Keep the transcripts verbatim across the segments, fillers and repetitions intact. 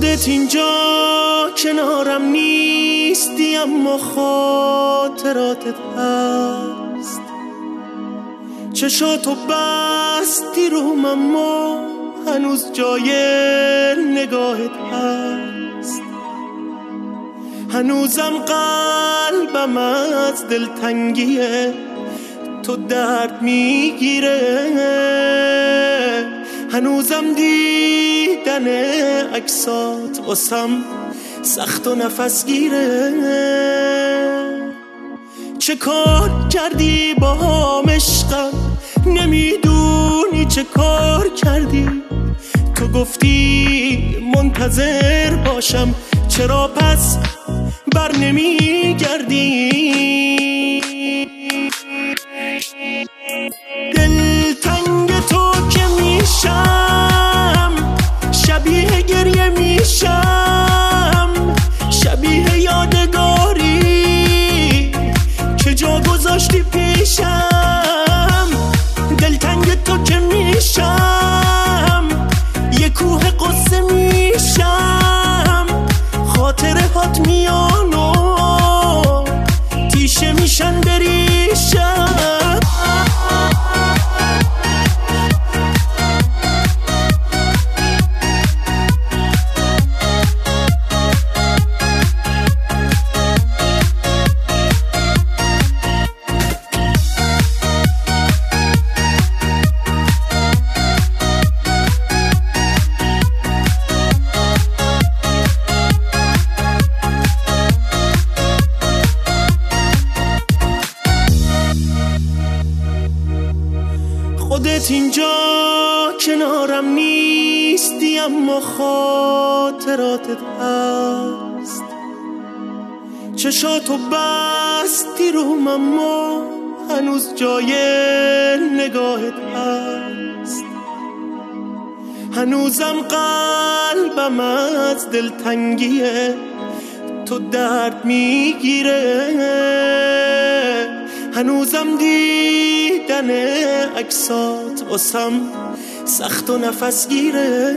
خودت اینجا کنارم نیستی اما خاطراتت هست. چشاتو بستی روم اما هنوز جای نگاهت هست. هنوزم قلبم از دلتنگی تو درد میگیره. هنوزم دیدن عکسات واسم سخت و نفس گیره. چه کار کردی با هم عشقم، نمیدونی چه کار کردی. تو گفتی منتظر باشم، چرا پس بر نمیگردی؟ دلتنگ تو که میشم، شبیه گریه میشم، شبیه یادگاری که جا گذاشتی پیشم. دلتنگ تو که میشم، یه کوه قصه میشم، خاطره هات میان و تیشه میشن بریشم. خودت اینجا کنارم نیستی اما خاطراتت هست. چشاتو بستی روم اما هنوز جای نگاهت هست. هنوزم قلبم از دلتنگی تو درد میگیره. هنوزم دیدن عکسات واسم سخت و نفس گیره.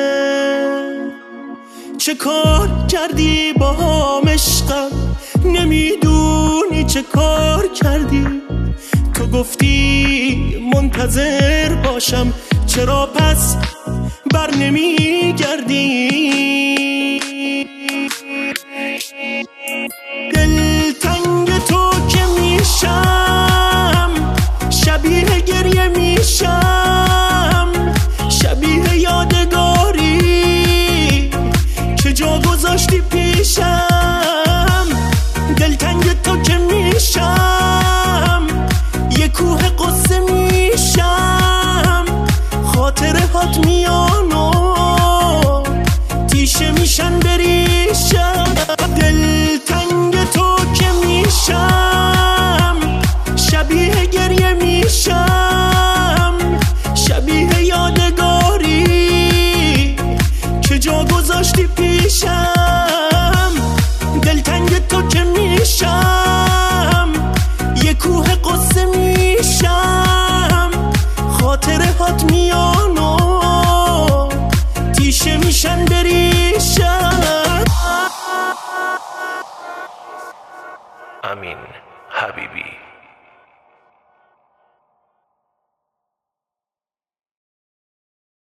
چه کار کردی با هم عشقم، نمیدونی چه کار کردی. تو گفتی منتظر باشم، چرا پس بر نمیگردی؟ دلتنگ تو که میشم، شبیه گریه میشم، شبیه یادگاری که جا گذاشتی پیشم. دلتنگ تو که میشم، یه کوه قصه میشم، خاطره هات میان و تیشه میشن بریشم. دلتنگ تو که میشم، شبیه گریه میشم، شبیه